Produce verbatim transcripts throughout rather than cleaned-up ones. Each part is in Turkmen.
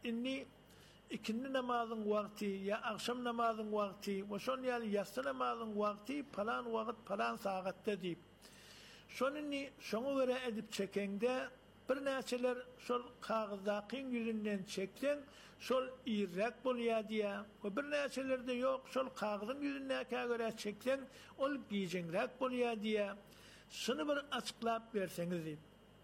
inni ikindi namazın vakti ya akşam namazın vakti ve şon yani yatsı namazın vakti falan vakit falan saatte deyip şonunni şoňa göre edip çekende bir näçeler şol kagızdaqyň yüzünden çeksen şol irrak bolýar diýe. O bir näçelerde ýok, şol kagyzyň yüzünden göre çeksen ol giýjenrak bolýar diýe. Şunu bir açıklap berseňiz diýip.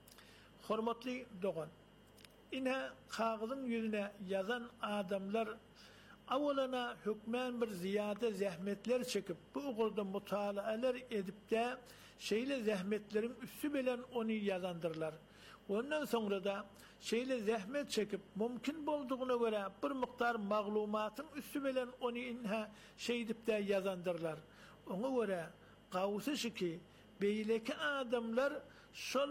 Hormatly dogan. Ine kagyzyň yüzüne yazan adamlar awalana hükmen bir ziyade zahmetler çekip bu ugurda mutalalar edip de şeyle zahmetlerin üstü bilen onu yazandırlar. Ondan sonra da şeyle zahmet çekip mümkün bolduğuna göre bir miktar maglumatın üstü bilen onu inha şey edip de yazandırlar. Ona göre gawsy şiki beýleki adamlar şol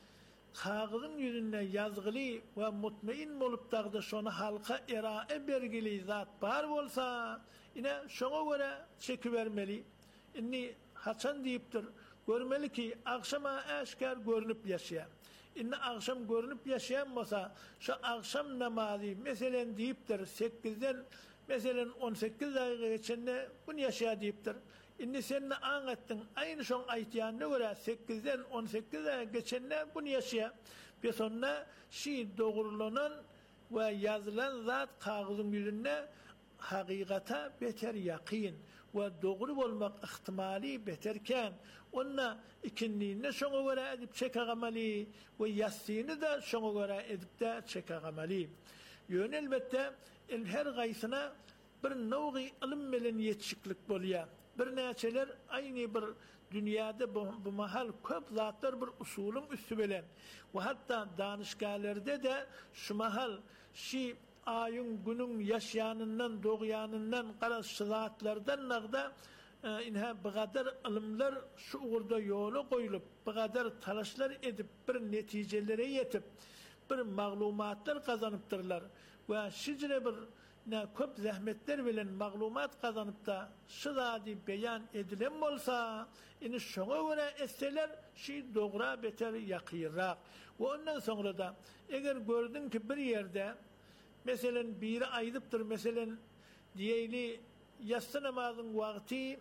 kagyzyň yüzüne yazgyly we mutmain bolup dagdy şonu halka erae bergili zat bar bolsa ine şoňa göre çeki bermeli. Inni haçan diýipdir, görmeli ki akşama aşkar görünüp ýaşaýar. Inni akşam görünüp ýaşaýan bolsa şu akşam namazy meselen diýipdir sekizden meselen on sekiz daýga geçende bunu ýaşaýar diýipdir. Inni sen anlattın aynı şon aytýanyna göre sekizden on sekiz daýga geçende bunu ýaşaýar. Bir sonra şi dogurlanan we yazılan zat kagyzyň ýüzünde hakikata beter yakin ve doğru bolmak ihtimali beterken onna ikinliğine şoňa göre edip çekagamaly ve yasyny da şoňa göre edip de çekagamaly. Ýöne elbette el her gaýsyna bir nawgy ilim bilen ýetişiklik bolýar. Bir näçeler aýny bir dünýäde bu, bu mahal köp zatlar bir usulun üstü bilen ve hatta danışgalarda da şu mahal şi ayın günün yaşayanından doğuyanından qarasılatlardan nagda e, inha bu kadar ilimler şu uğurda yolu koyulup bu kadar talaşlar edip bir neticelere yetip bir maglumatlar kazanıptırlar ve şicre bir ne köp zahmetler bilen maglumat kazanıp da şızadi beyan edilen bolsa ini şoňa göre esseler şi doğra beter yakıyrak ve ondan sonra da eğer gördün ki bir yerde meselen biri aydıptır, meselen diyeyli yatsı namazın vakti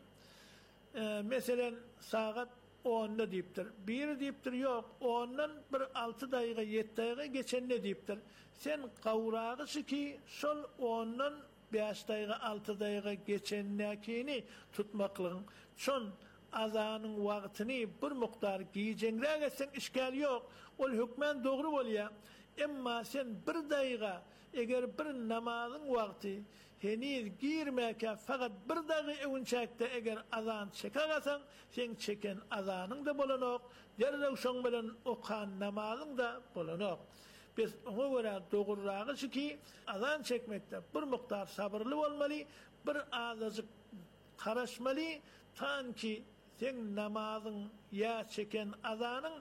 e, meselen saat onda deyiptir. Biri deyiptir yok, ondan bir altı daýga, yedi daýga geçenne deyiptir. Sen kavrağı ki sol ondan beş daýga, altı daýga geçennekini tutmaklığın. Şon azanın vaktini bir muktar giýjenrek etsen işgal yok. Ol hükmen doğru bolýar. Emma sen bir daýga eger bir namazın vakti heniz girmeke fakat bir daýga ewinçekde eger azan çekagasan sen çeken azanyň da bolanok derrew şoň bilen okan namazın da bolanok. Biz ona göre dogurragy şiki azan çekmekde bir muktar sabırlı bolmaly, bir azajyk karaşmaly tanki sen namazın ya çeken azanyň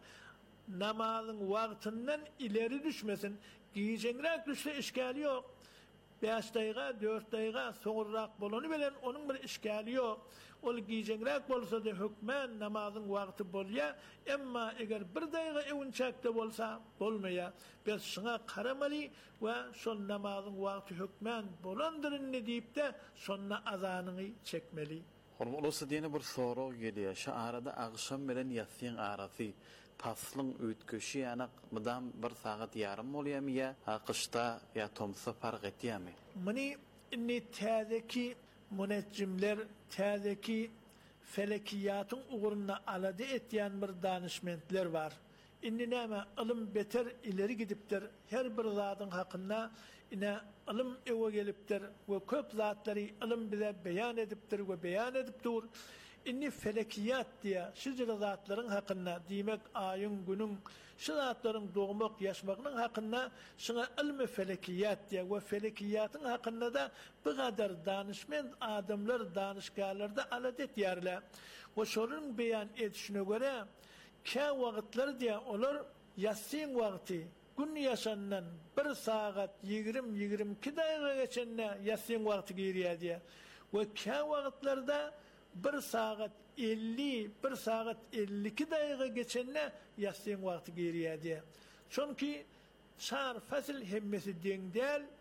namazın vaktinden ileri düşmesin. Giýjenrek düşse işgali yok. beş daýga, dört daýga soňurrak bolany bilen onun bir işgali yok. Ol giýjenrek bolsa da hükmen namazın wakty bolýar. Emma eger bir daýga ewinçekde bolsa bolmaýar. Biz şuna karamaly we şol namazın wakty hükmen bolandyrynny diýip de şonna azanyny çekmeli. Hormatly olsa diýene bir soraw gelýär. Şu arada akşam bilen ýatsyn arasy paslyň ötkeşi ýa mydam bir sagat ýarym bolýarmy ýa hakyşda ýa tomsa fark etýärmi? Meni inni täzeki munejjimler, täzeki felekiýatyň uğruna alady etýän bir danışmentler bar. Inni näme ilim beter ileri gidipdir. Her bir zatyň hakynda ine ilim ewe gelipdir we köp zatlary ilim bilen beýan edipdir we beýan edipdir. Inni felekiyat diye şu zatlaryň hakynda diýmek aýyň günüň şu zatlaryň dogmak ýaşmagynyň hakynda şuna ilmi felekiyat diye we felekiyatyň hakynda da bu kadar danışment adamlar danışgarlarda alat etýärler. We şonuň beýan etişine göre ka wagtlar diye olar ýatsyn wagty gün ýaşandan bir saat ýigrim ýigrim iki daýga geçende ýatsyn wagty girýär diye. We ka wagtlarda bir saat elli, bir saat elli iki daýga geçende ýatsyn wagty girýär diye. Çünki şar fasil hemmesi deň däl,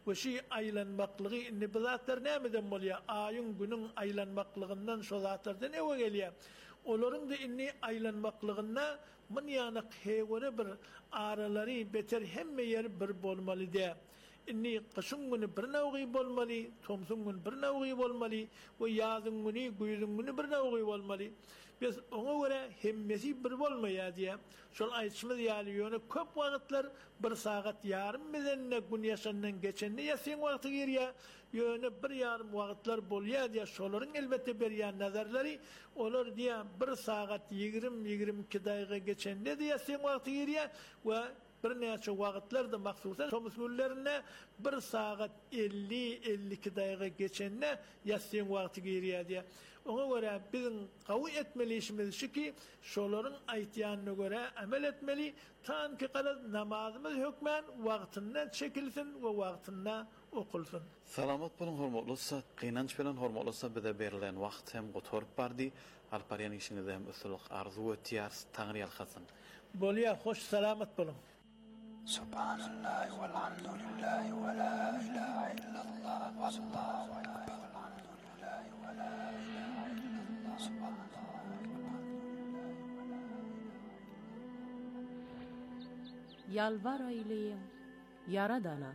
ve şi aylanmaklığı inni bizatlar nämeden bolýar? Ayın günün aylanmaklığından şo zatlardan ewe gelýär. Olaryň da inni aylanmaklygynda men ýany hewere bir aralary beter hemme ýer bir bolmaly diýär. Inni kışın günü bir nawgy bolmaly, tomsun günü bir nawgy bolmaly we ýazyň günü, güýzüň günü bir nawgy bolmaly. Biz oňa göre hemmesi bir bolmaýar diýär. Şol aýtmaz ýaly ýöne köp wagtlar bir sagat ýarym bizenne gün ýaşandan geçende ýasyn wagty gerýär. Ýöne bir ýarym wagtlar bolýar diýär. Şolaryň elbetde berýän nazarlary olar diýär bir sagat ýigrim ýigrim iki daýga geçende de ýasyn wagty gerýär we bir näçe wagtlarda maksusan şomuz günlerine bir saat elli elli iki daýga geçende ýasyn wagty gerýär diýär. Oňa göre bizim gawy etmeli işimiz şiki şolaryň aýtýanyna göre amel etmeli, tanki galat namazymyz hökmen wagtyndan çekilsin we wagtynda okulsun. Salamat bolun hormatly ustad, gynanç bilen hormatly ustad bize berilen wagt hem gotorup bardy. Alparyan işinize hem ösürlük arzu etýär, taňry ýalhasyn. Bolýar, hoş salamat bolun. Subhanallah walhamdulillah wa la ilaha illallah wallahu akbar walhamdulillah wa la ilaha illallah subhanallah Yalvar aylayım Yaradana.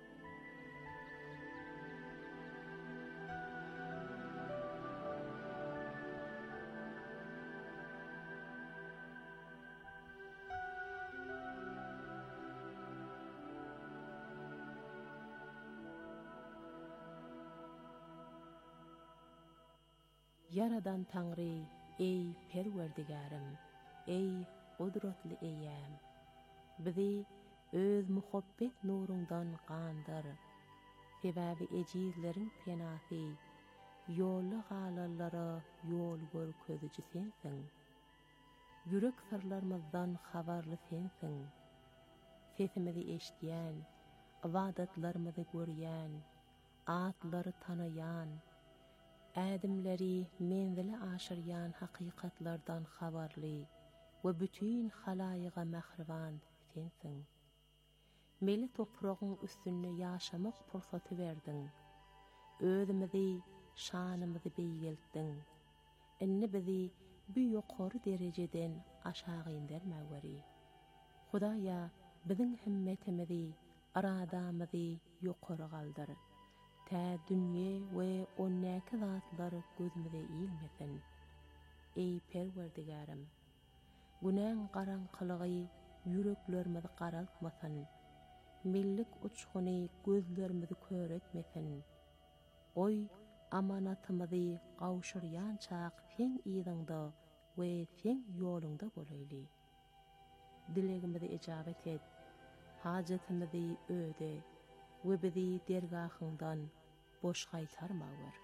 Yaradan Tanrı, ey perwerdigarim, ey kudretli eýäm. Bizi öz muhabbet nurundan gandyr. Sebäbi ejizleriň penasy, ýolly galallara ýol görkeziji sensiň. Yürek sırlarymyzdan habarly sensiň. Sesimizi eşitýän, ibadatlarymyzy görýän, atlary tanaýan, ädimleri menzili aşyrýan hakykatlardan habarly we bütün halaýyga mähriban sensiň. Meli topragyň üstünde ýaşamak pursaty berdiň. Özümizi, şanymyzy beýgeltdiň. Inni bizi bu ýokary derejeden aşağı indirmäweri. Hudaýa biziň himmetimizi, aradamyzy ýokary galdyr. Ta dünýe we onnäki zatlar gözümize iýilmesin. Ey perwerdigarim, günäň garaňkylygy ýüreklerimizi garaltmasyn. Millik uçguny gözlerimizi köretmesin. Oy amanatymyzy gawşyrýan çaq sen ýygyňda we sen ýolunda bolayly. Dilegimizi ijabet et. Hajatymyzy öde we bizi dergahyndan boş gaýtarmagyr.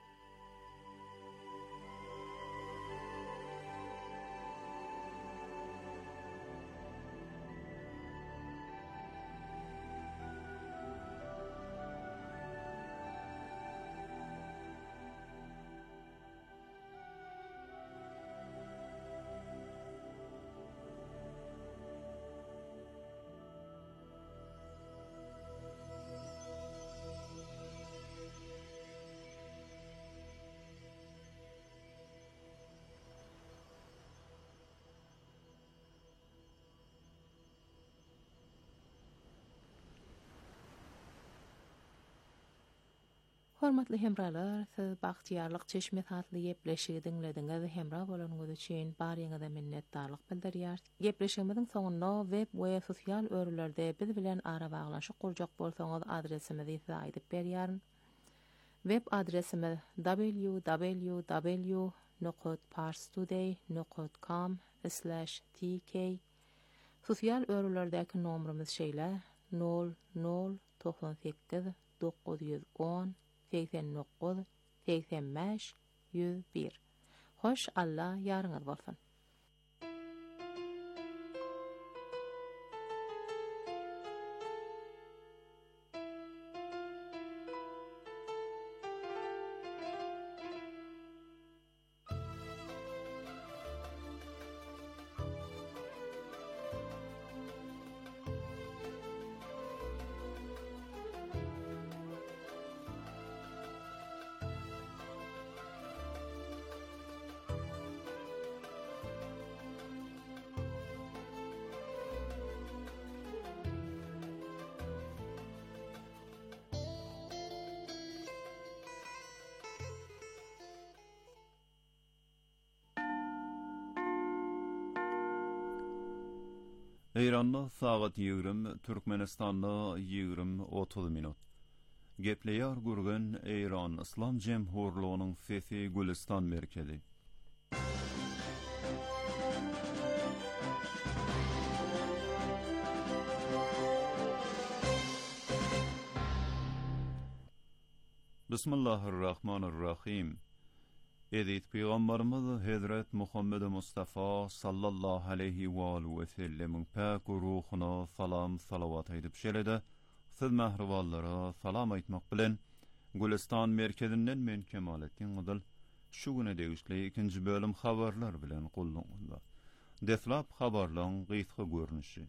Hormatly hemralar, siz bagtyarlyk çeşme tatly gepleşigi dinlediňiz. Hemra bolanyňyz üçin barýaňyza minnetdarlyk bildirýär. Gepleşigimiziň soňunda web we sosial örülerde biz bilen ara baglaşyk gurjak bolsaňyz adresimizi size aýdyp berýärin. Web adresimiz w w w nokta parstoday nokta com slash t k. Sosial örülerdäki nomrumyz şeýle nol nol doksan sekiz dokuz yüz on seksen dokuz seksen beş yüz bir. Hoş Allah ýaryňyz bolsun. Eýranda sagat ýigrim, Türkmenistanda ýigrim otuz minut. Gepleýär gurgan Eýran Islam Jemhurlugynyň sesi Gülistan merkezi. Bismillahirrahmanirrahim. Edit Peygamberimiz Hazret Muhammed Mustafa sallallahu aleyhi ve sellem'in pak ruhuna salam salavat edip şerede siz mehriballara salam aýtmak bilen Gülistan merkezinden men Kemalettin Gyzyl şu güne degişli ikinji bölüm habarlar bilen gullanýar. Deflap habarlaryň gysga görnüşi.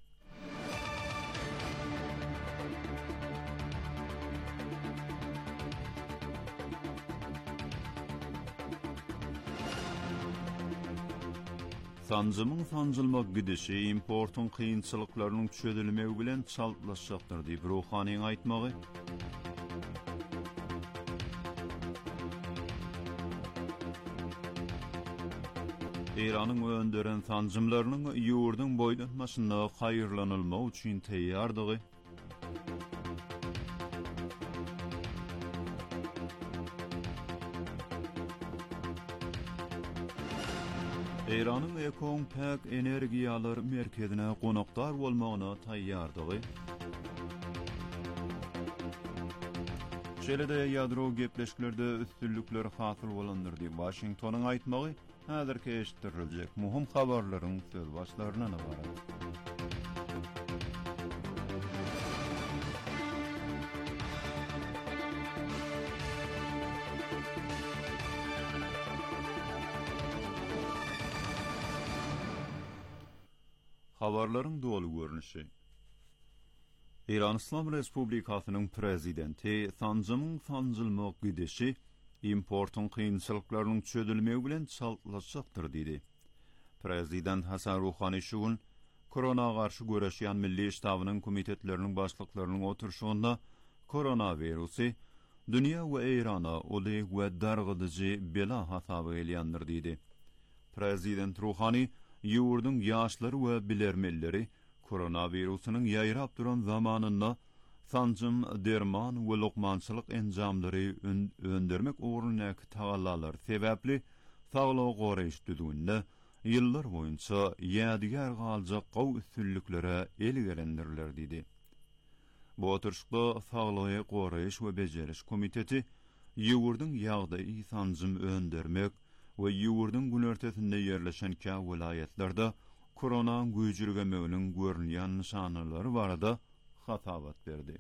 Sancımın sancılmak gidişi importun kıyınçılıklarının çözülmegi bilen çaltlaşacaktır diýip Ruhanyň aýtmagy. Eýranyň öndören sancımlarynyň ýurduň boýlanmasyna haýyrlanylmak üçin teýýardygy. Eýranyň ekon pak energiýalar merkezine gonakdar bolmagyna taýýardygy. Şeýle-de ýadro gepleşiklerde üstünlükler hasyl bolandyr diýip Washingtonyň aýtmagy häzirki eşitdiriljek muhim habarlaryň söz başlaryna barar. Habarlaryň dolu görnüşi. Eýran Islam Respublikasynyň prezidenti sancymyň sancylmak gidişi importun kıyınçılıklarının çözülmegi bilen çaltlaşacaktır diýdi. Prezident Hasan Ruhany şugun korona garşy göreşýän milli ştabynyň komitetleriniň başlyklarynyň oturşugynda koronavirusy dünýä we Eýrana oly we dargydyjy bela hasaby elýändir diýdi. Prezident Ruhany ýurduň ýaşlary we bilermelleri koronavirusynyň ýaýrap duran zamanynda sancım, derman we lokmançylyk enjamlary öndürmek uğrunyky tagallalar sebäpli saglyk goraýyş düzgünde ýyllar boýunça ýadigar galjak gow üstünliklere el gelendirler diýdi. Bu oturşykda saglyk goraýyş we bejeriş komiteti ýurduň ýagdaý sancym öndürmek we ýurduň günertesinde ýerleşen ka welaýatlerde korona güýjürgemeginiň görünýän nişanalary barada hatabat berdi.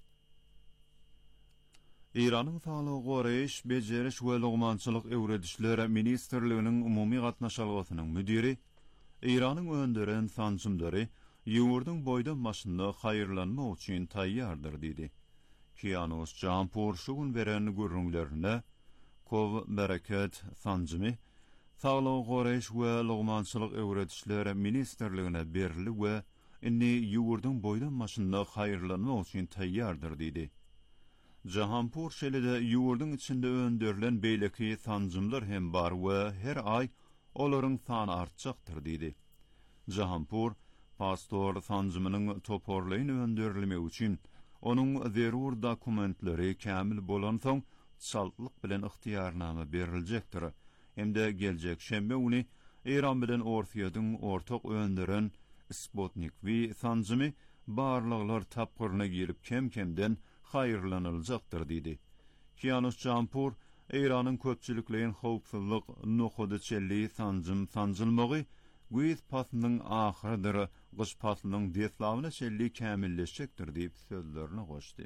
Eýranyň saglyk goraýyş, bejeriş we lugmançylyk öwredişleri ministrliginiň umumy gatnaşylygynyň müdiri Eýranyň öndüren sancymlary ýurduň boýlanmasyna haýyrlanmak üçin taýýardyr diýdi. Kianos Jampur şugun beren görüňlerine Kov bereket sancımy saglyk goraýyş we lugmançylyk öwredişleri ministrligine berildi we inni ýurduň boýlanmasyna haýyrlanmak üçin taýýardyr diýdi. Jahanpur şeýle-de ýurduň içinde öndürilen beýleki sancymlar hem bar we her ay olaryň sany artjakdyr diýdi. Jahanpur pastor sancymynyň toporlaýyn öndürilmegi üçin onuň zerur dokumentleri kämil bolan soň çaltlyk bilen ıhtiýarnama beriljekdir. Hemde geljek şembe güni Eýran bilen Orsiýadyň ortak öndüren Sputnik we sancımy barlyklar tapgyrına gelip kem-kemden haýyrlanyljakdyr diýdi. Kianos Jampur Eýranyň köpçülikleýin howpsuzlyk nohody çelli sancym sancylmagy güýz pasynyň ahyrydyr, gyş pasynyň deslawyna çelli kämilleşjekdir diýip sözlerini goşdy.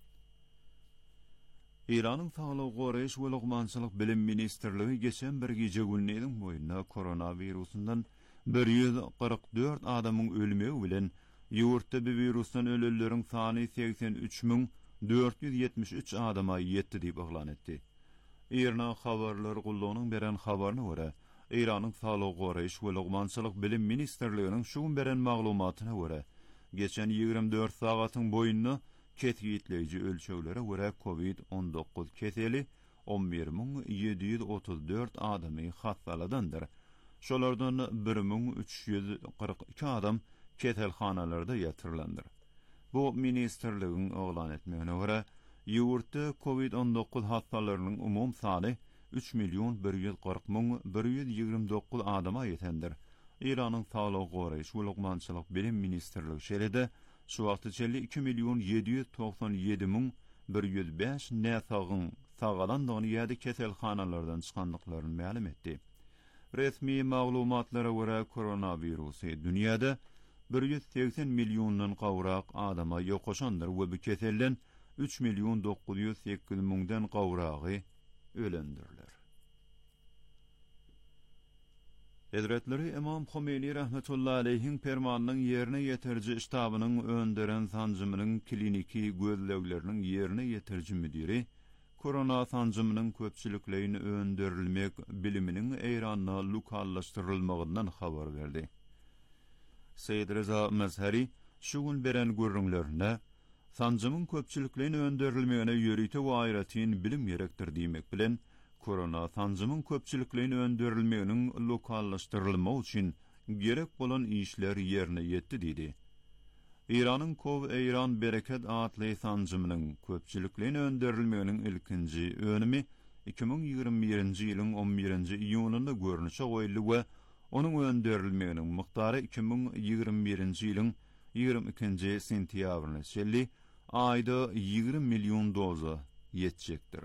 Eýranyň saglyk goraýyş we lugmançylyk bilim ministrligi geçen bir gece günniň boýunda koronawirusundan bir ýüz qirq dört adamyň ölmegi bilen ýurtda bu virusdan ölenleriň sany seksen üç min dört yüz yetmiş üç adama ýetdi diýip oglan etdi. Eýrana habarlary gullanyň beren habaryna görä, Eýranyň saglyk goraýyş we lugmançylyk bilim ministrliginiň şugun beren maglumatyna görä, geçen ýigirme dört sagatyň boýunda ketgitleyici ölçeglere göre covid on dokuz keseli on bir min ýedi ýüz otuz dört adamy hastaladandyr. Şolardan bir min üç ýüz qirq iki adam ketelhanalarda yatırılandır. Bu ministerliğin oglan etmegine göre ýurtda covid on dokuz hastalarının umum sany üç milyon bir yüz kırk min bir yüz ýigirmi dokuz adama ýetendir. İran'ın Sağlık Goraýyş we Lugmançylyk bilim ministerligi şeride şu wagtçaly iki milyon yedi yüz toksan ýedi min bir yüz beş näsagyň sagalandygyny ýa-da keselhanalardan çykandyklaryny ma'lum etdi. Resmi maglumatlara göre koronavirusy dünýäde bir yüz seksen milyondan gawrak adama ýokaşandyr we bu keselden üç milyon dokuz yüz sekiz miňden gawragy ölendirler. Hazretleri İmam Khomeini rahmetullahi aleyhin fermanynyň ýerine ýetirji ştabynyň önderen sanjymynyň kliniki gözlegleriniň ýerine ýetirji müdiri korona sanjymynyň köpçülikleýini önderilmek biliminiň eýranyna lokallaşdyrylmagyndan habar berdi. Seyyid Reza Mazhari şu gün beren görüňlerine sanjymyň köpçülikleýini önderilmegine ýörite we aýratyn bilim gerekdir diýmek bilen korona sanjymyň köpçülikleýini önderilmeginiň lokallaşdyrylmagy üçin gerek bolan işler ýerine ýetdi diýdi. İranyň Kov Eýran Bereket adly sanjymynyň köpçülikleýini önderilmeginiň ilkinji önümi iki bin ýygrimi birinji ýylyň on birinji iýunynda görnüşe goýuldy we onuň önderilmeginiň miqdary iki bin ýygrimi birinji ýylyň ýygrimi ikinji sentýabryna şelli aýda ýygrimi milyon doza ýetjekdir.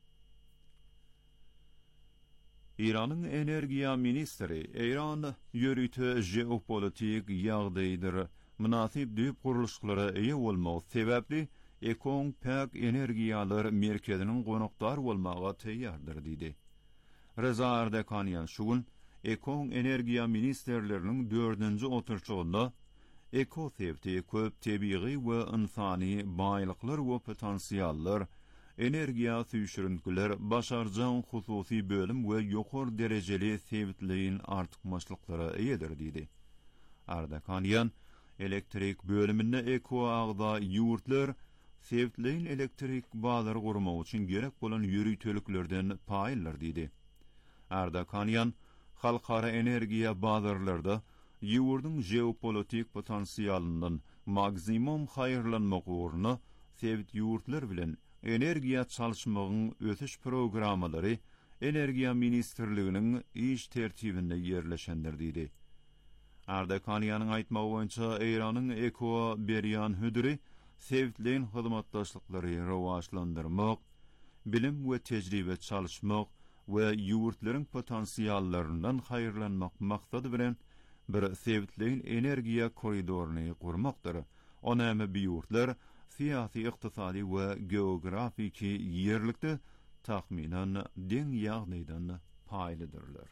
İranyň energiýa ministri Eýran ýörüte jeopolitik ýagdaýdyr münasip düýp guruluşlara eýe bolmagy sebäpli ekon pak energiýalar merkeziniň gonakdar bolmagy teýýardyr diýdi. Reza Ardakanyan şu gün ekon energiýa ministerleriniň dördünji oturşugynda eko sebäpli köp tebii we insany baýlyklar we potensiallar energiýa süýşürinkler başarjan hususy bölüm we ýokary derejeli sebäpleýin artykmaçlyklara eýedir diýdi. Ardakanyan elektrik bölüminde eko agda ýurtlar sebäpleýin elektrik bağlary gurmak üçin gerek bolan ýürüteliklerden paýlar diýdi. Ardakanyan halkara energiýa bazarlarda ýurdyň jeopolitik potensialyndan maksimum haýyrlanmak ugruna sebit ýurtlar bilen energiýa çalyşmagyň ötüş programmalary Energiýa Ministrliginiň iş tertibinde ýerleşendir diýdi. Ardakaniyanyň aýtmagy boýunça Eýranyň eko berýän hüdüri sebitleýin hyzmatdaşlyklary rawaçlandyrmak, bilim we tejribe çalyşmak we ýurtlaryň potensiallaryndan haýyrlanmak maksady bilen bir sebitleýin energiýa koridoryny gurmakdyr. Onamy bu ýurtlar siyasi, iqtisadi we geografiki ýerlikde tahminen deň ýagdaýdan paýlydyrlar.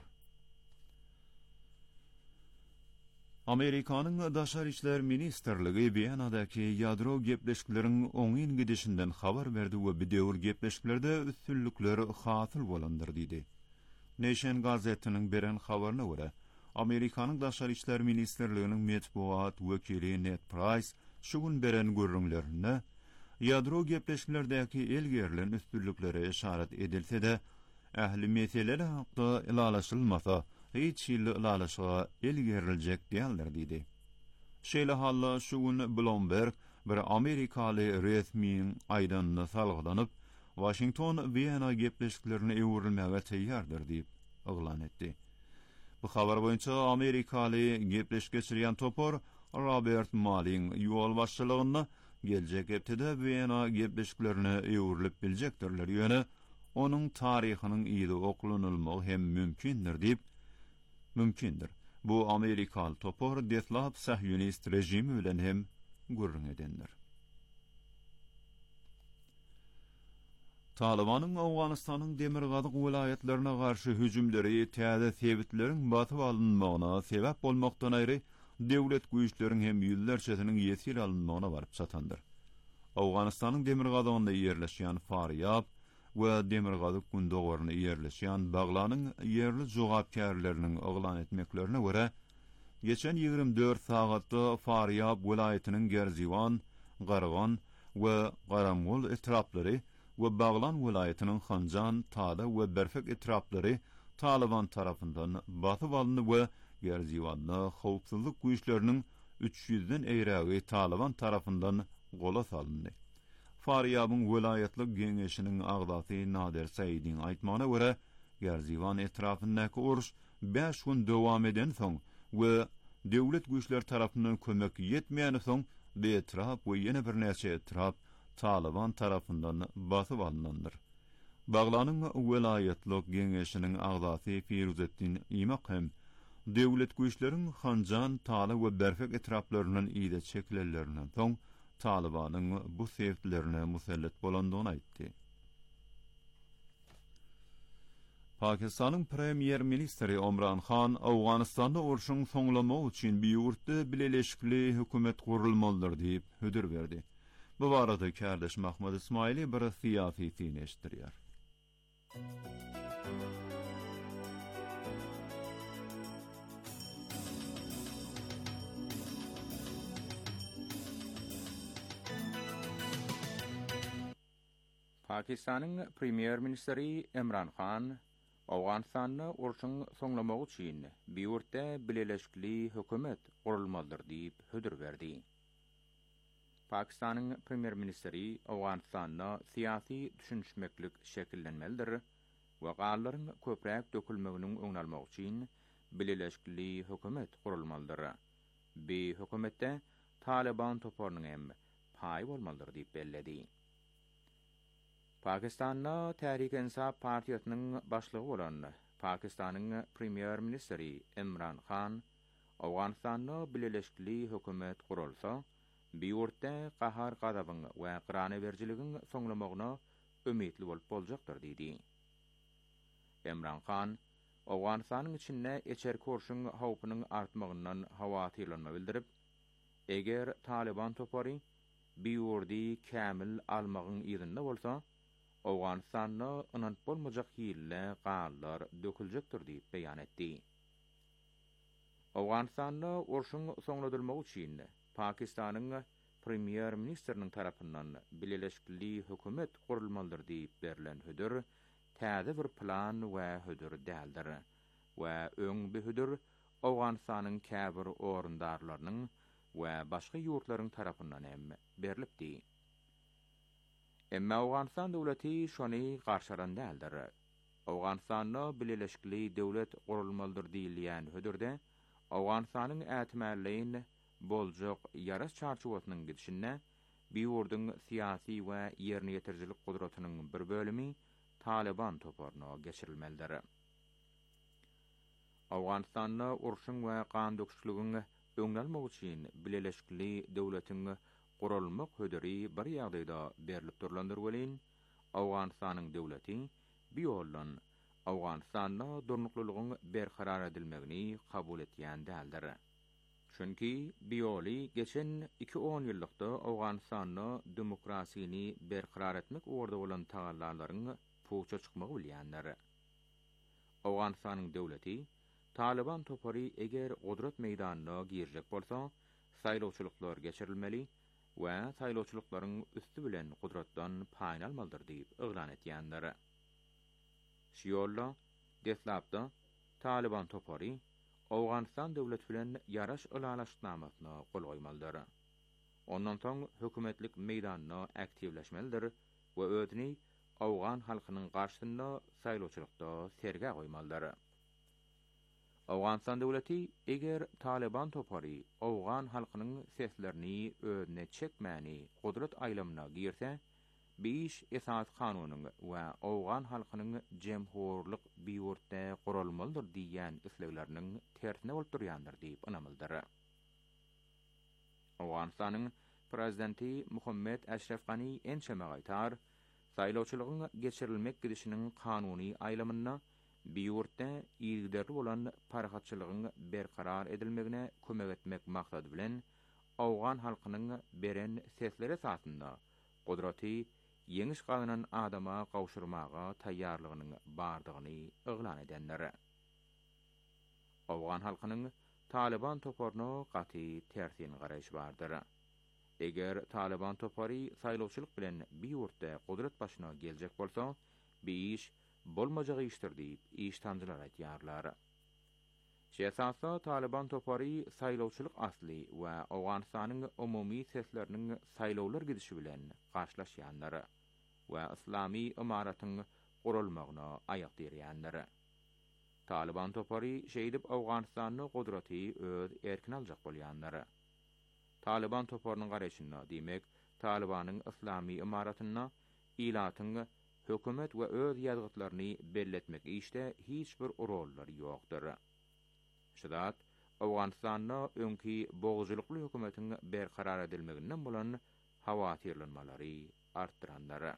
Amerikanyň Daşary işler ministrligi Wienadaky ýadro gepleşikleriň oňyn gidişinden habar berdi we bu döwür gepleşiklerde üstünlükler hasyl bolandyr diýdi. Nation gazetiniň beren habaryna görä, Amerikanyň Daşary işler ministrliginiň metbuat wekili Ned Price şu gün beren görüňlerine ýadro gepleşiklerdäki elgerlen üstünlüklere işaret edilse-de ähli meseleler hakda ilalaşylmasa hiç ýyl ilalaşyga elgeriljek diýerler diýdi. Şeýle halla şu gün Bloomberg bir Amerikaly resmiň aýdanlygy salgylanyp Washington Wiena gepleşiklerini öwrülmäge teýýardyr diýip oglan etdi. Bu habar boýunça Amerikaly gepleşik geçirýän topor Robert Mueller ýol başçylygyna geljek hepde Wiena gepleşiklerini öwrülip biljekdirler ýöne onuň taryhynyň ýyly oklanylmagy hem mümkindir diýip mümkindir. Bu Amerikal topor detlap sahyonist rejimi bilen hem gurrun edenler. Talibanyň Awganystanyň demirgazyk vilayetlerine garşy hüjümleri täze sebitleriň batyp alınmagyna sebäp bolmakdan aýry döwlet güýçleriň hem ýyllarçasynyň ýetir alınmagyna baryp çatandyr. Awganystanyň demirgazygyna ýerleşýän Faryab we demirgazyk gündogaryna ýerleşýän baglanyň ýerli jogapkärleriniň oglan etmeklerine görä, geçen ýygrimi dört sagatda Faryab vilayetiniň Gerziwan, Gargan we Garamgol etraplary we Baglan vilayetiniň Hanjan, Tada we Berfek etraplary Taliban tarapyndan batyp alındy we Gerziwanda howpsuzlyk güýçleriniň üç yüzden eýrägi Taliban tarapyndan gola salyndy. Faryabyň welaýatlyk geňeşiniň agdaty Nader Saidin aýtmagyna görä, Gerziwan etrafyndaky uruş beş gün dowam eden soň we döwlet güýçleri tarapyndan kömek ýetmeýän soň betrap we ýene bir näçe etrap Taliban tarapyndan basyp alınandyr. Baglanyň welaýatlyk geňeşiniň agdaty Firuzetdin Imaq hem döwlet güýçleriň Hanjan, Tala we Berfek etraplarynyň ýyda çeklenlerinden soň Talibanyň bu sebeplerine musallat bolandygyny aýtdy. Pakistanyň Premier Ministri Omran Khan Awganystanda uruşyň soňlamagy üçin bir ýurtda birleşikli hökümet gurulmalydyr diýip hödür berdi. Bu barada Kardeş Mahmud Ismaili bir siyasi tineşdirýär. Pakistanyň Premier Ministri Imran Khan Awganystanda uruşyň soňlamagy üçin bir ýurtda birleşikli hökümet gurulmalydyr diýip hödür berdi. Pakistanyň Premier Ministri Awganystanda siyasi düşünşmeklik şekillenmelidir we gallaryň köpräk dökülmeginiň öňüni almak üçin birleşikli hökümet gurulmalydyr. Bu hökümetde Taliban toparynyň hem paý bolmalydyr diýip belledi. Pakistanda Tehrik-i-Insaf partiýasynyň başlygy bolan Pakistanyň Premier Ministri Imran Khan Awganystanda birleşikli hökümet gurulsa, bir ýurtda gahar gazabyň we gyranyberjiligiň soňlamagyna ümitli bolup boljakdyr diýdi. Imran Khan Awganystanyň içinde eçer korşuň howpynyň artmagyndan hawatyrlanma bildirip, eger Taliban topary bir ýurdy kämil almagyň ýerinde bolsa, Awganystanda ynanıp bolmajak hille gallar döküljekdir diýip beýan etdi. Awganystanda uruşyň soňladylmagy üçin Pakistanyň Premier Ministriniň tarapyndan birleşikli hökümet gurulmalydyr diýip berilen hödür täze bir plan we hödür däldir we öň bir hödür Awganystanyň käbir orundarlarynyň we başga ýurtlaryň tarapyndan hem berilipdi. Emma Awganystan döwleti şony garşaran däldir. Awganystanda birleşikli döwlet gurulmalydyr diýilýän hödürde Awganystanyň ätmärliğin boljak ýaraş çarçuwasynyň gidişinde bir ýurdyň siyasi we ýerine ýetirjilik gudratynyň bir bölümi Taliban toparyna geçirilmelidir. Awganystanda uruşyň we gan döküşligiň öňüni almak üçin birleşikli döwletiň gurulmak hödüri bir ýagdaýda berilip durlandyr welin, Awganystanyň döwleti bir ýoldan Awganystanda durnuklygyň berkarar edilmegini kabul etýän däldir. Çünki biýoly geçen iki on ýyllykda Awganystanda demokrasiýny berkarar etmek ugrunda bolan tagallarlaryň puça çykmagy bilýänler. Awganystanyň döwleti Taliban topary eger gudrat meýdanyna girjek bolsa, saýlawçylyklar geçirilmeli we saýlawçylyklaryň üstü bilen gudratdan paýny almalydyr diýip yglan etýänler. Şu ýolda deslapda Taliban topary Awganystan döwleti bilen ýaraş ulalaşmagyna gol goýmalydyr. Ondan soň hökümetlik meýdanyna aktivleşmelidir we özüni Awgan halkynyň garşysynda saýlawçylykda serge goýmalydyr. Awganystan döwleti eger Taliban topary Awgan halkynyň seslerini özüne çekmäni gudrat aýlamyna girse, beş esas kanunyň we Awgan halkynyň jemhurlyk bir ýurtda gurulmalydyr diýen islegleriniň tersine bolup durýandyr diýip anamaldyr. Awganystanyň prezidenti Muhammed Ashraf Ghani ençeme gaýtar, saýlawçylygyň geçirilmek gidişiniň kanuny aýlamyna bir ýurtda ýigderli bolan parahatçylygyň berkarar edilmegine kömek etmek maksady bilen Awgan halkynyň beren sesleri esasynda gudraty ýeňiş galynan adama gawşurmaga taýýarlygynyň bardygyny yglan edenler. Awgan halkynyň Taliban toparyna gaty tersin garaýşy bardyr. Eger Taliban topary saýlawçylyk bilen bir ýurtda gudrat başyna geljek bolsa, bu iş bolmajak işdir diýip iş tanjylar aýtýarlar. Şeýsasa Taliban topary saýlawçylyk asly we Awganystanyň umumy sesleriniň saýlawlar gidişi bilen garşlaşýanlary we islamy imaratyň gurulmagyna aýak dirýänleri. Taliban topary şeýdip Awganystanyň gudraty öz erkin aljak bolýanlary. Taliban toparynyň garaşyna diýmek, Talibanyň islamy imaratyna ilatyň hökümet we öz ýazgytlaryny belletmek işde hiç bir rollary ýokdur. Şeýdat Awganystanyň öňki boğjulukly hökümetiň berkarar edilmeginden bolan hawatyrlanmalary artdyrandary.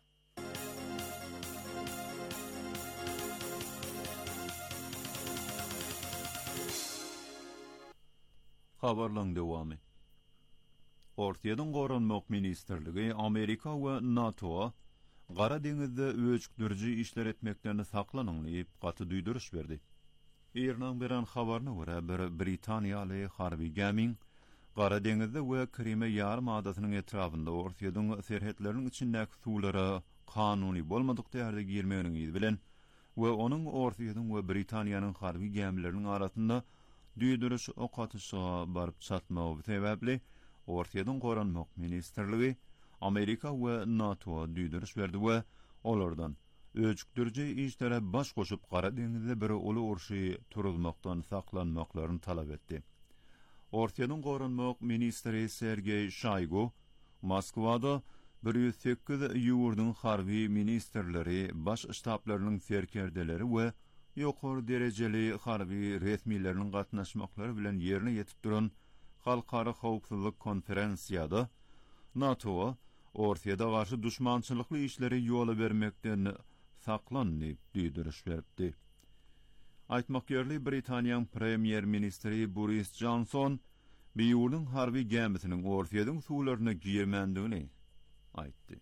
Habarlaryň dowamy. Ortaýadan Goranmak Ministrligi Amerika we NATO Gara deňizde öçükdürji işler etmeklerini saklanyňy gaty duýduruş berdi. Irnan beren habaryna görä bir Britaniýaly harby gemiň Gara deňizde we Krime ýarym adatynyň etrafynda Ortaýadan serhetleriniň içindäki suwlara kanuny bolmadyk därde girmegini bilen we onuň Ortaýadan we Britaniýanyň harby gemileriniň arasynda duýduruş okatysy baryp çatmagy sebäpli Ortaýadan Goranmak Ministrligi Amerika we NATO duýduruş berdi we olardan öçükdürji işlere baş goşup Gara deňizde bir uly urşy turulmakdan saklanmaklaryny talap etdi. Ortaýadan Goranmak Ministri Sergey Shoygu Moskwada bir yüz sekiz ýurdun harby ministrleri, baş ştaplarynyň serkerdeleri we ýokary derejeli harby resmileriniň gatnaşmaklary bilen ýerine ýetip duran halkara howpsuzlyk konferensiýada NATO Ortaýada garşy düşmançylykly işleri ýola bermekden saklanyp duýduruş berdi. Aýtmak ýerli Britaniýanyň Premier Ministri Boris Johnson bir ýurdun harby gemisiniň Ortaýadan suwlaryna girmendigini aýtdy.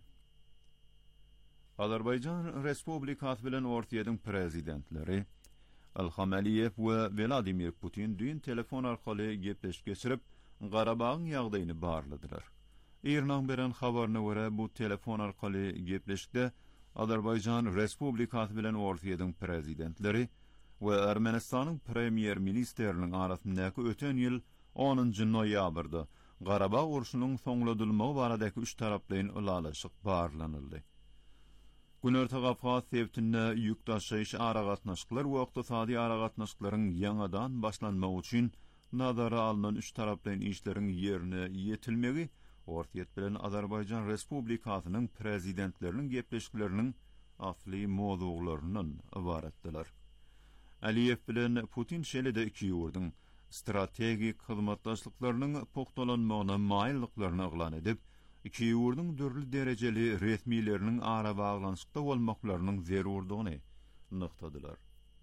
Azerbaýjan Respublikasy bilen Ortaýadan prezidentleri Ilham Aliyev we Vladimir Putin dün telefon arkaly gepleşip geçirip Garabagyň ýagdaýyny barladylar. Irnan beren habaryna görä bu telefon arkaly gepleşikde Azerbaýjan Respublikasy bilen Ortaýadan prezidentleri we Ermenistanyň premier ministeriniň arasyndaky öten ýyl onunjy noýabrda Garabag urşunyň soňladylmagy baradaky üç taraplyň ulalaşyk barlanyldy. Günerta Gafgas sebäpinde ýük taşyş aragatnaşyklar we ykdysady aragatnaşyklaryň ýangadan başlanmagy üçin nazara alynan üç taraplyň işleriň ýerine ýetilmegi Ortaýat bilen Azerbaýjan Respublikasynyň prezidentleriniň gepleşikleriniň asly mowzularynyň ibaretdiler. Aliyev bilen Putin şeýle-de iki ýurdun strategik hyzmatdaşlyklarynyň poktalanmagyna maýyllyklaryny eglan edip, iki ýurdun dörli derejeli resmileriniň ara baglanşykda bolmaklarynyň zerurdygyny nyktadylar.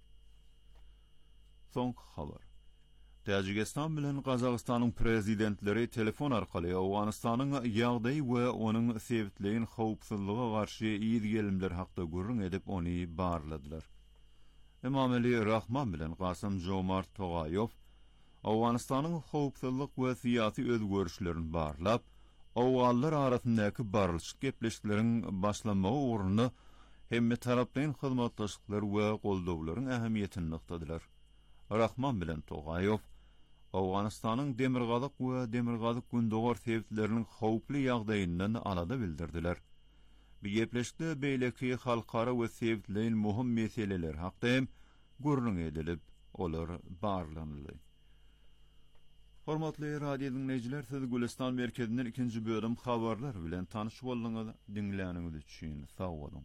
Soňky habar. Täjikistan bilen Gazagystanyň prezidentleri telefon arkaly Awganystanyň ýagdaýy we onuň sebäplerini howpsuzlyga garşy ýygylimler hakda gurrun edip ony barladylar. Emomali Rahman bilen Gasym Jomart Togaýew Awganystanyň howpsuzlyk we syýasy özgörüşlerini barlap, Awganlar arasyndaky barlyşyk gepleşikleriň başlanmagy ugrunda hemme taraplyň hyzmatdaşlyklar we goldawlaryň ähemiýetini nyktadylar. Rahman bilen Togaýew Awganystanyň demirgazyk we demirgazyk gündogor sebäpleriniň howply ýagdaýyndan alada bildirdiler. Bu gepleşikde beýleki halkara we sebäplerin muhim meseleler hakda hem gurrun edilip, olar barlanyldy. Hormatly radio dinleyijiler, siz Gülistan merkezinden ikinji bölüm habarlar bilen tanyşyp bolduğuňyzy dinläniňiz üçin sag bolun.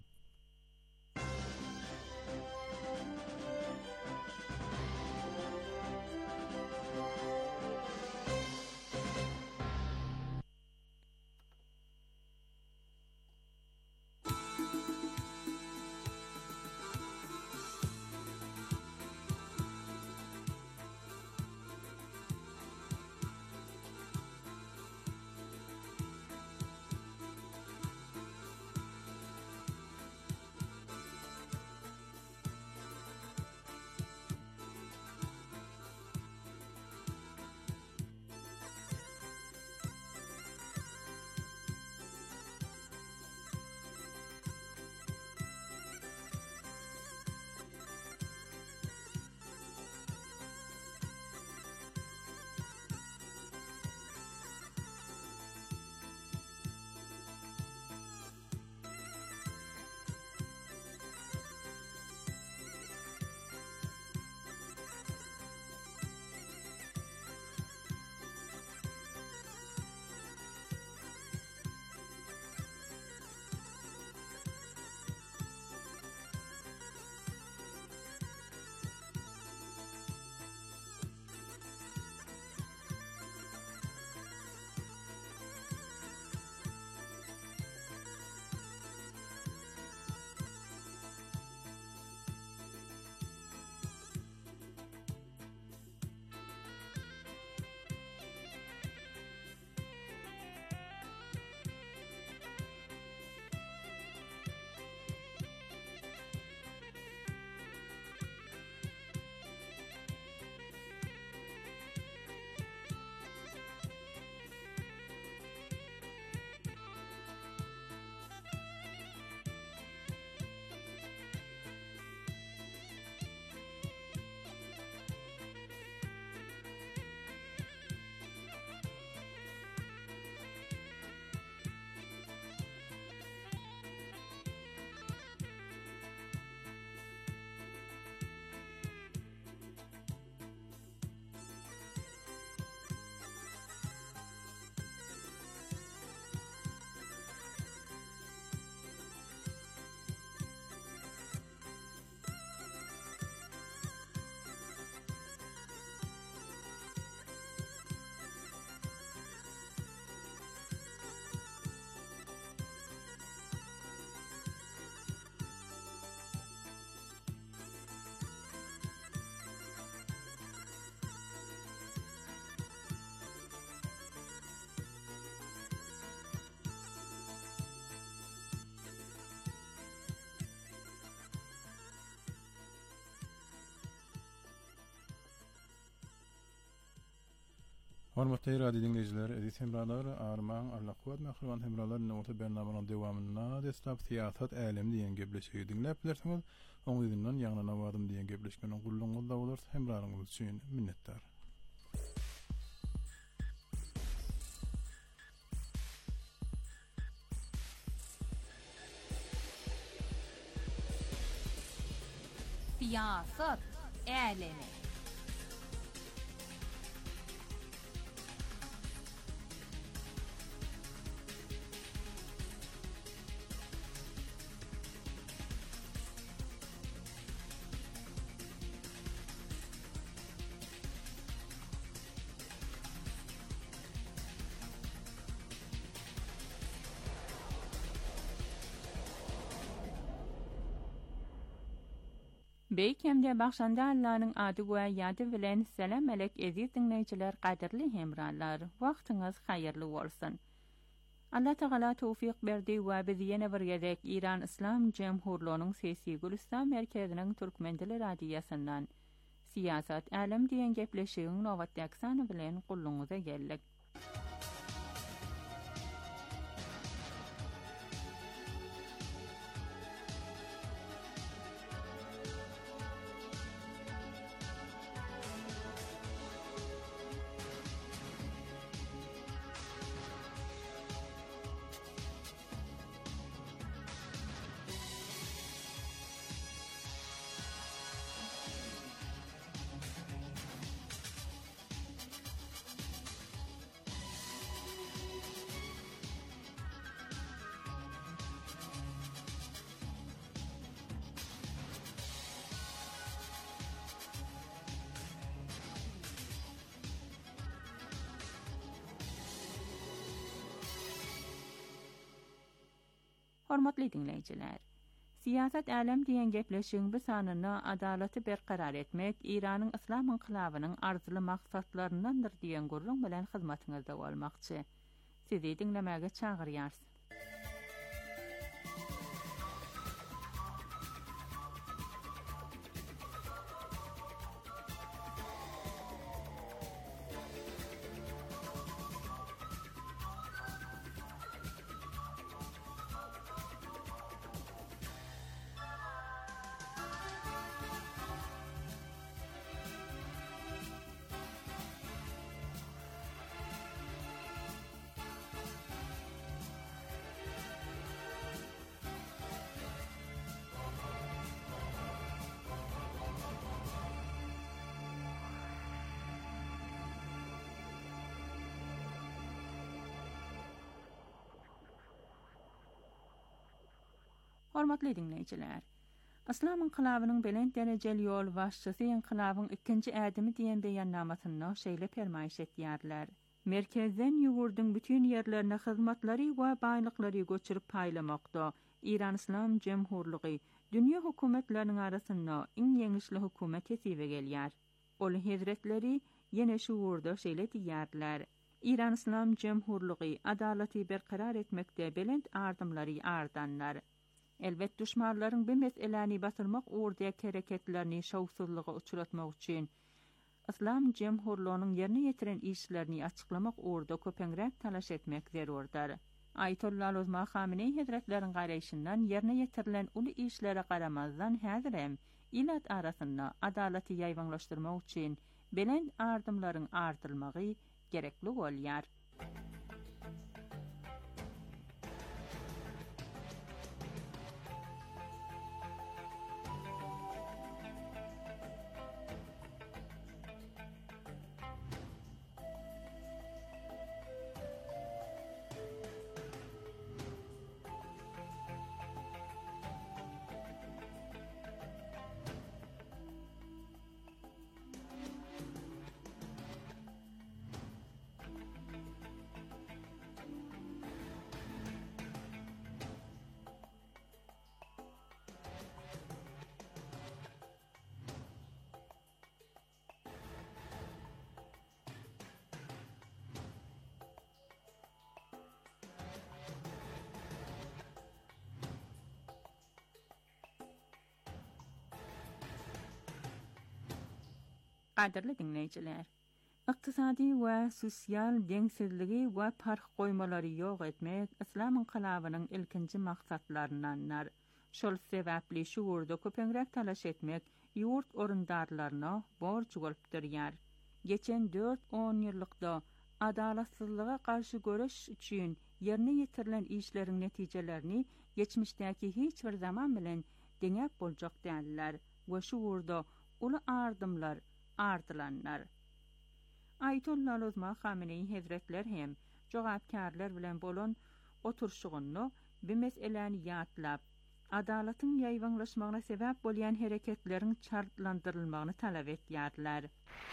Hormatly radio dinleyiciler, edis hemralar, armağan, Allah kuvat mehriban hemralar, nöwete bernamanyň dowamyna destlap siyasat älim diýen gepleşigi dinläp bilersiňiz. Oň ýerden ýagna nawadym diýen gepleşgeniň gulluňyzda bolar, hemralyňyz üçin minnetdar. Siyasat älemi. Beýkemde başanda Allah'ın adı we ýady bilen selam alek eziz dinleýijiler, gaderli hemralar. Wagtyňyz haýyrly bolsun. Allah Taala tawfik berdi we biz ýene bir ýerek İran İslam Jemhurluğunyň sesi Gülistan merkeziniň Türkmen dili radiýasyndan siyasat älim diýen gepleşigiň nowat ýaksany bilen gulluňyza geldik. Hormatly dinleýijiler, siyasat älim diýen gepleşigiň bu sanyna adalaty berqarar etmek İranyň islam inqilabynyň arzuly maksatlaryndandyr diýen gurrun bilen hyzmatyňyzda bolmakçy. Sizi dinlemäge çagyrýar. Hormatly dinleýijiler, İslam inqilabynyň belent derejeli ýol başçysy inqilabyň ikinji ädimi diýen beýannamasyny şeýle permaýş etýärler. Merkezden ýugurdyň bütün ýerlerine hyzmatlary we baýlyklary göçürip paýlamakda İran İslam Jemhurlugy dünýä hökümetleriniň arasynda iň ýeňişli hökümet hesibe gelýär. Ol hezretleri ýene şu wurda şeýle diýärler. İran İslam Jemhurlugy adalaty berqarar etmekde belent ardymlary ardanlar. Elbet düşmanlaryň bu meseleni batyrmak uğurdaýak hereketlerini şowsuzlyga uçuratmak üçin İslam Jemhurluğunyň ýerine ýetiren işlerini açyklamak uğurda köpeňrek talaş etmek zerurdyr. Ayetullah Uzma Khamenei Hazretleriň garaýşyndan ýerine ýetirilen uly işlere garamazdan häzirem illat arasynda adalaty ýaýwanlaşdyrmak üçin belent ardymlaryň ardylmagy gerekli bolýar. Gaderli dinleýijiler, iqtisadi we sosial deňsizligi we park goýmalary ýok etmek islam inqilabynyň ilkinji maksatlaryndanlar. Şol sebäpli şu urda köpeňrek talaş etmek ýurt orundarlaryna borç bolup durýar. Geçen dört on ýyllykda adalatsyzlyga garşy göreş üçin ýerine ýetirilen işleriň netijelerini geçmişdäki hiç bir zaman bilen deňek boljak däller we şu urda uly ardymlar ardylanlar. Ayetullah Ulema Hameneý Hazretler hem jogapkarlar bilen bolan oturşugyny bu meseleni ýatlap, adalatyň ýaýwanlaşmagyna sebäp bolýan hereketleriň çartlandyrylmagyny talap etýärler.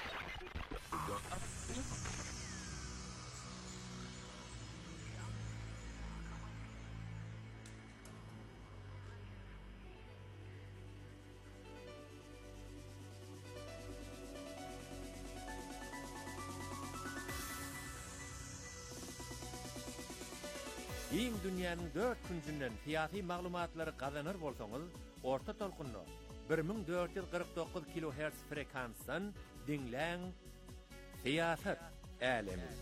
Iň dünýäniň dört künsünden fiýaty maglumatlary gazanır bolsaňyz, orta tolkunny bir ming dört ýüz kırk dokuz kilohertz frekansdan dinläň. Fiýasat älemi.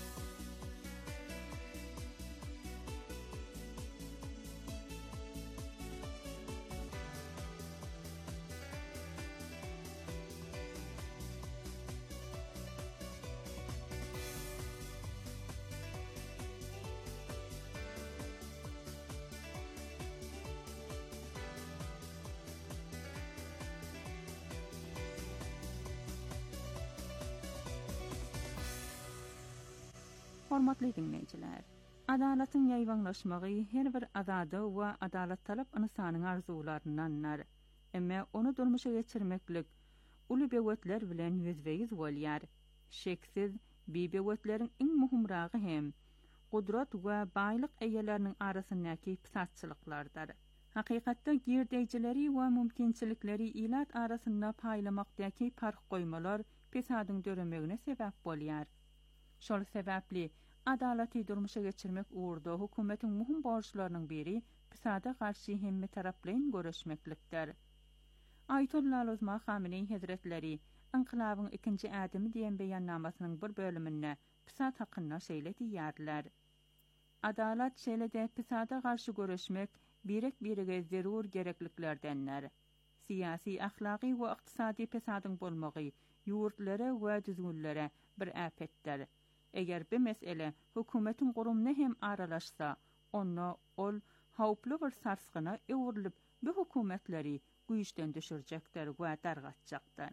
Hormatly dinleyijiler, adalatyň ýaýwanlaşmagy her bir azady we adalat talap insanyň arzularyndanlar. Emma onu durmuşa geçirmeklik uly bewetler bilen ýüzbeýiz bolýar. Şeksiz bewetlerin iň muhimragy hem gudrat we baýlyk eýeleriniň arasyndaky pysatçylyklardyr. Hakykatda girdejleri we mümkinçilikleri ilat arasynda paýlamakdaky park goýmalar pesadyň döremegine sebäp bolýar. Şol sebäpli adalaty durmuşa geçirmek uğurda hökümetiň muhim borçlarynyň biri pesada garşy hemme taraplaryň göreşmeklikdir. Ayetullah Ulema Hameneý Hazretleri inqilabyň ikinji adamy diýen beýannamasynyň bir bölüminde pesat hakynda şeýle diýärler. Adalat şeýlede pesada garşy göreşmek birek birige zerur gerekliklerdenler. Siyasi, ahlaki we ykdysady pesadyň bolmagy ýurtlara we düzgünlere bir äpetdir. Eger bu mesele hökümetiň gurumuna hem aralaşsa, onda ol hawply bir sarsgyna öwrülip bu hökümetleri güýçden düşürjekdir we dargatjakdyr.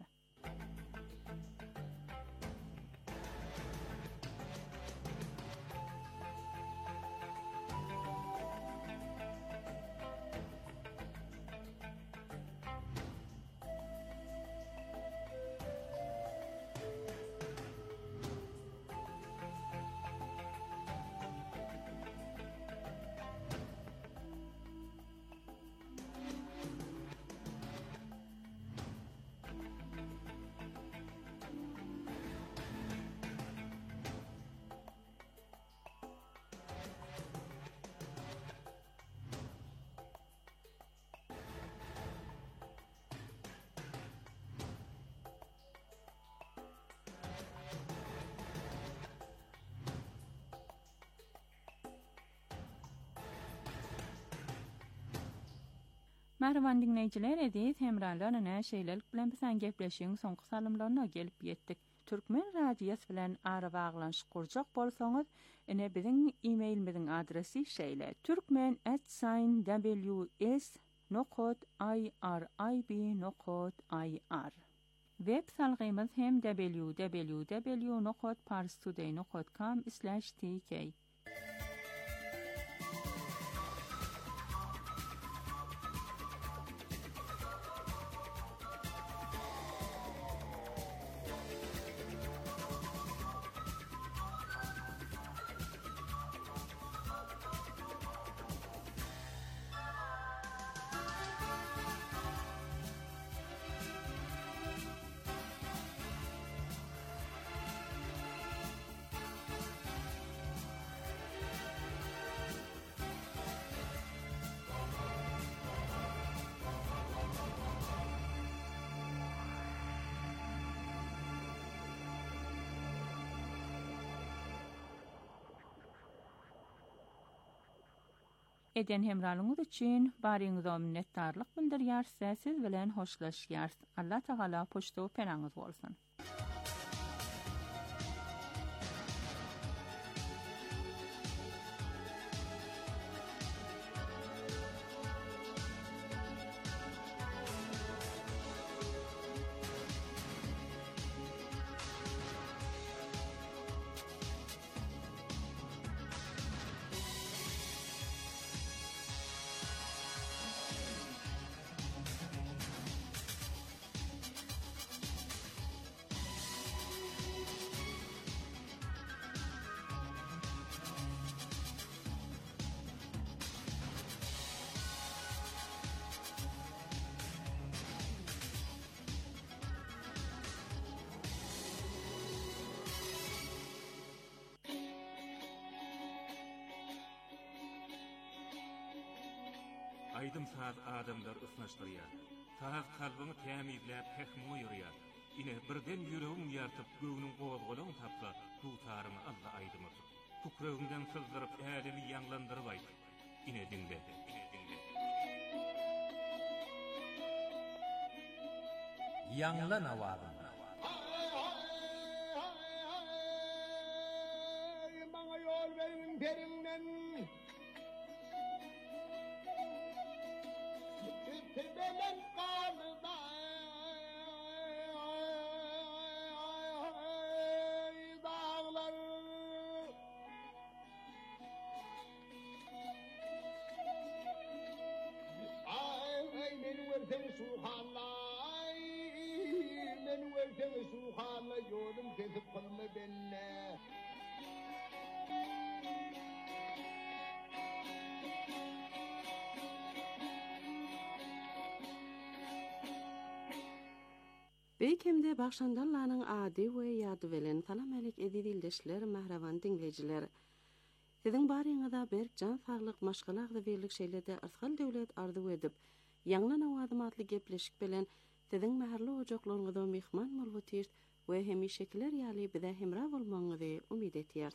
Merhaban dinleyijiler, edis hemralarına şeýlelik bilen bilen gepleşiň soňky salymlaryna gelip ýetdik. Türkmen radiýasy bilen ara baglanşyk kurjak bolsaňyz, ene biziň e-mailimiziň adresi şeýle: türkmen at w s nokta i r i b nokta i r. Web salgymyz hem w w w nokta parstoday nokta com slash t k. eden hemralyňyz üçin baryňyza minnetdarlyk bildirýär, siz bilen hoşlaşýar. Allah Taala poşto penaňyz bolsun. Aydym saat adamlar ısnaşdyrýar. Taz kalbyny tämizläp hekmi ýürýär. Ine birden ýüregim ýartyp göwnüň gozgolagyny tapsa, tutarymy Allah aydymyr. Tukragymdan sızdyryp ädemi ýanglandyryp aýdy. Ine diňle, ine diňle. Ýanglan awady. Maňa ýol berin perinden. Tebelen kanıda dağlar ay men versen suhalay men versen suhalay yolum kesip kalma benne. Beýkemde başlandanlaryň ady we ýady bilen salam alik edildiler mahrawan dinleyijiler. Siziň baryňyzda berkjan saglyk maşgalagda berlik şeýlerde arsal döwlet ardy edip, ýanglan awady matly gepleşik bilen siziň maharly ojaklaryňyzda mehman bolýar we hemişekiler ýaly bize hemra bolmaňyzy umyt etýär.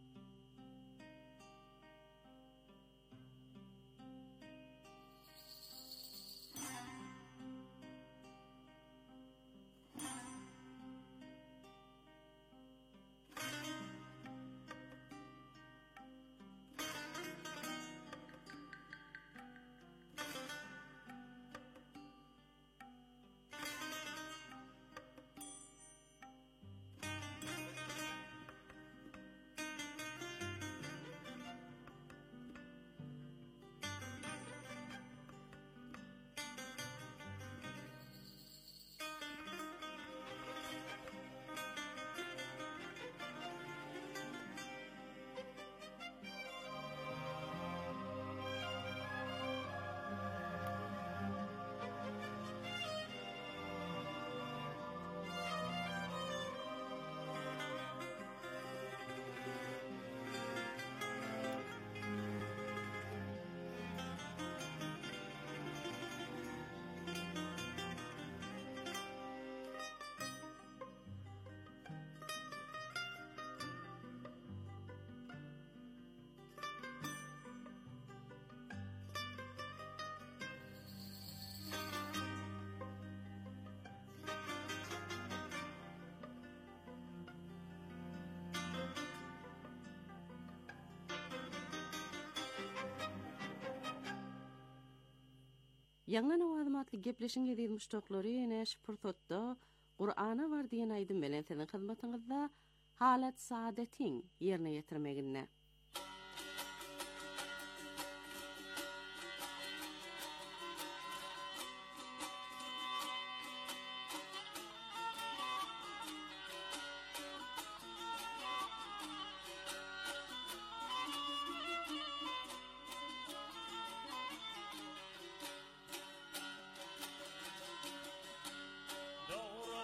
Ýanglan awady matly gepleşiň edilmiş toklary ene şpurtotda Qur'ana bar diýen aýdym bilen senin hyzmatyňyzda halat saadetiň ýerine ýetirmegine.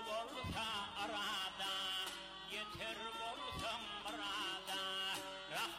Arada yeter bolsam arada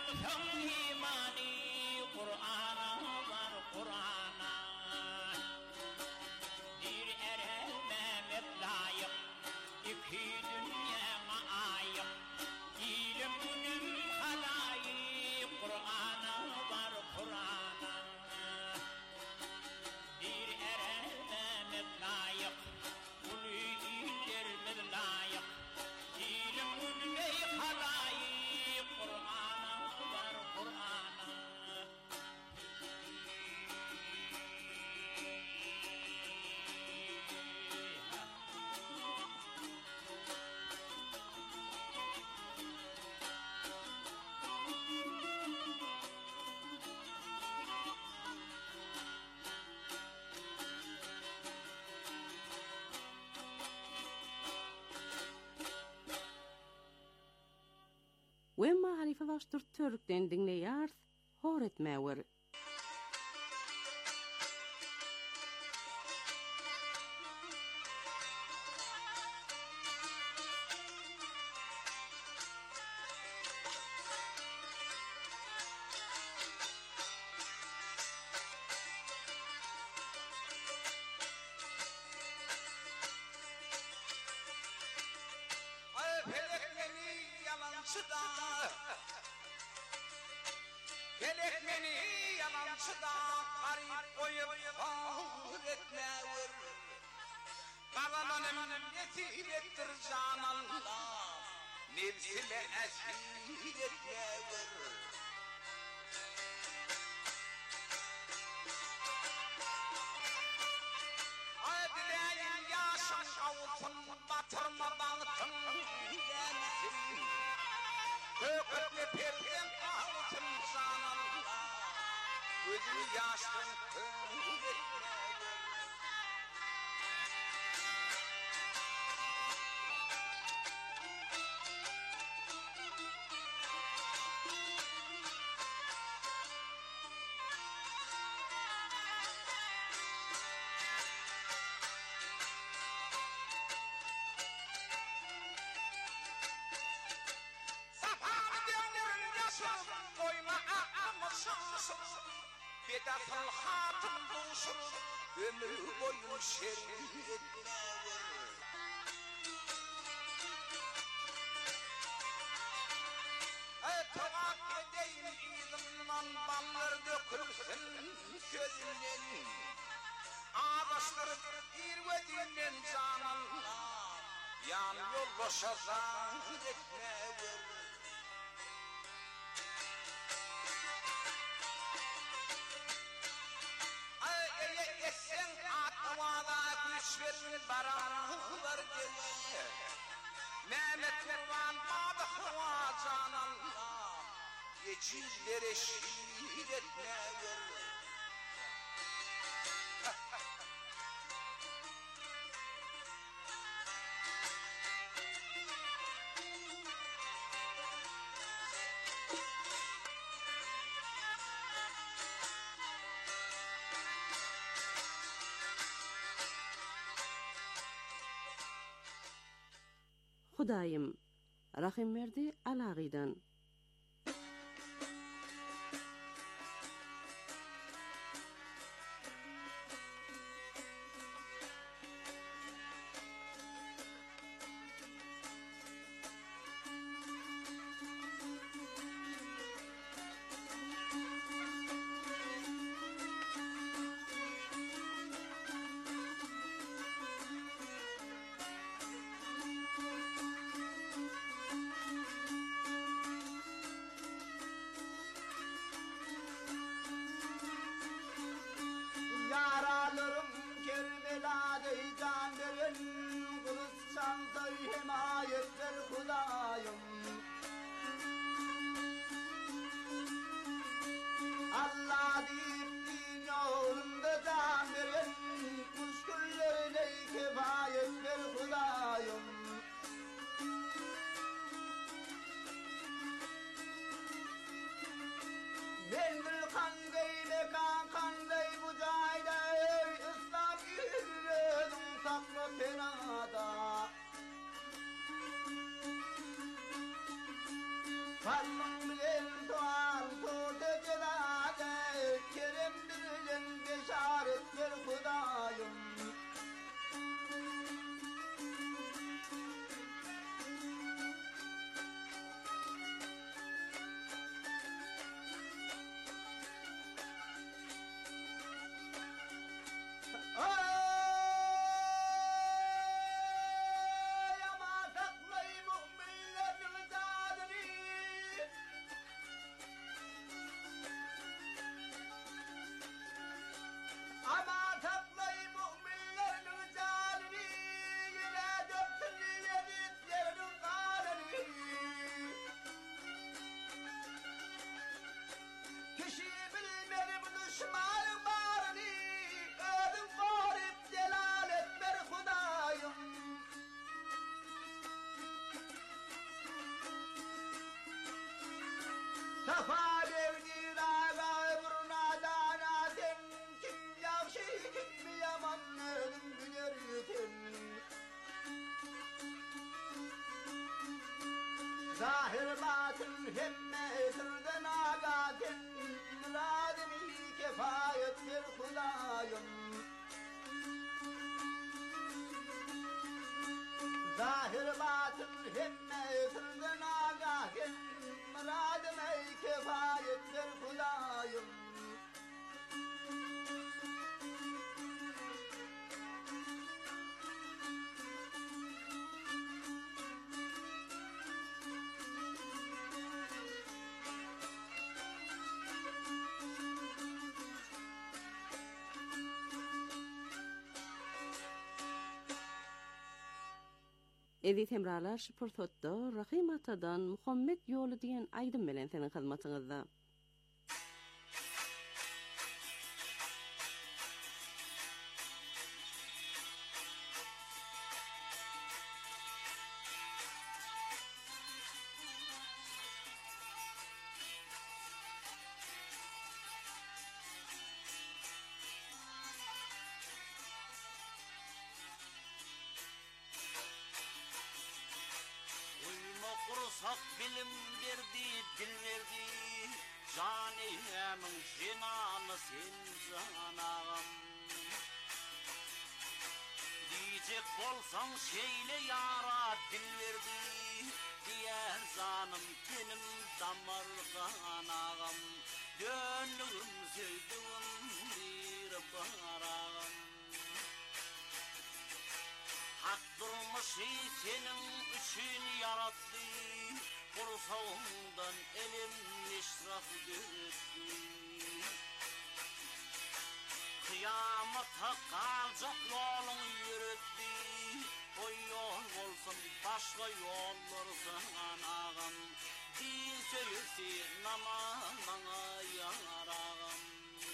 Wemma harife baştur törükden dinleýär, hor etmäwer. Felek meni yalancıda garip koyup ağır etmewir. Karalanım yetir ettir canallah, nefsile esir etmewir. Adileyin yaşın kavutun batırmadan tüm yensin. Kökütle pepem ağutun canallah, gözümü yaşın kır etmewir. Bedasıl hatun bulsun, ömür boyu şerir etmewir. Etağat edeyim izimden ballar dökülsün sözünden. Ağdaştırıp irvedinden canallah, yan yol boşa zahir etmewir. Sen atmada güç verin baranlar gele. Mehmet Kurban Badıkva canallah, yecillere şiir etmewir. Hudaýym, rahim berdi Alagydan. Edit hemralar şüpürtotda Rahim Atadan Muhammed yolu diyen aydın bilen senin hizmetinizde. Hak bilim verdi, dil verdi, canımın jinanı sen canağım. Diyecek bolsan şeyle yara dil verdi, diğer canım tenim damar kanağım. Gönlüm sevdiğim bir barağım. Hak durmuşı senin için yarattı, kursağımdan elim işraf gördü. Kıyamata kalacak yolun yürüttü, o yol olsun başka yollar sanağım. Din söylesi namazına yarağım.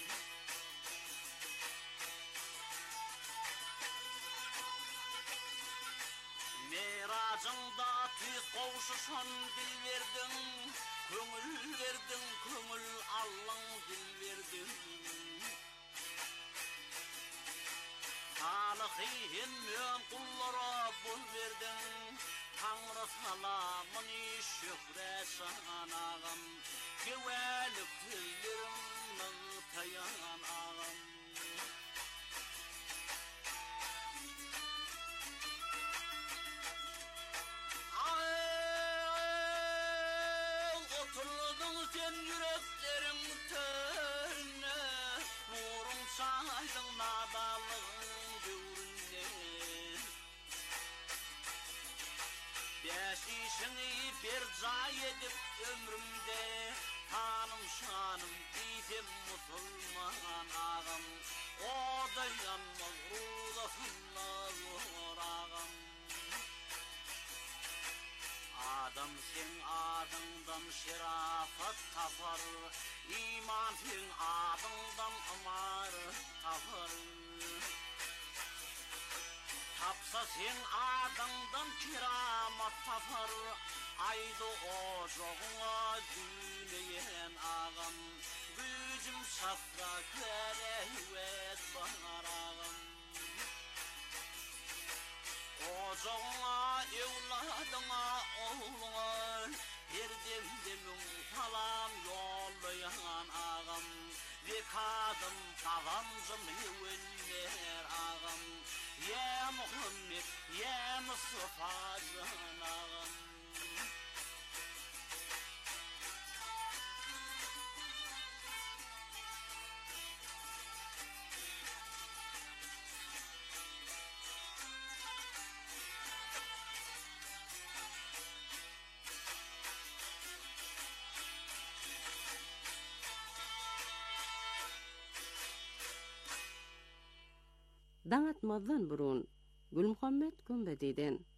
Miracında tüz kovuşuşan dil verdin, kömül verdin, kömül Allah'ın dil verdin. Talihim mön kullara bul verdin, Tanrı salamını şükre sanağım, güvenlik dillerim tayanağım. Sen yüreklerim törüne, nurun saydın nadalığın göğrüne. Beş işini bir cay edip ömrümde, tanım şanım bizim musulman ağam. O da yanmaz ruhlasınla zor ağam. Adam sen adından şerafat tapar, iman sen adından amar tapar. Tapsa sen adından keramat tapar, aydı ocağına düğüleyen ağam. Gücüm safra kerehvet bahar ağam. Ocağına, evladına, oğluna, her demdemin salam yollayan ağam. Ve kadım tavancım yüvenler ağam. Ya Muhammed, ya Mustafa can ağam. Dangatmazdan burun Gül Muhammed Gümbedi'den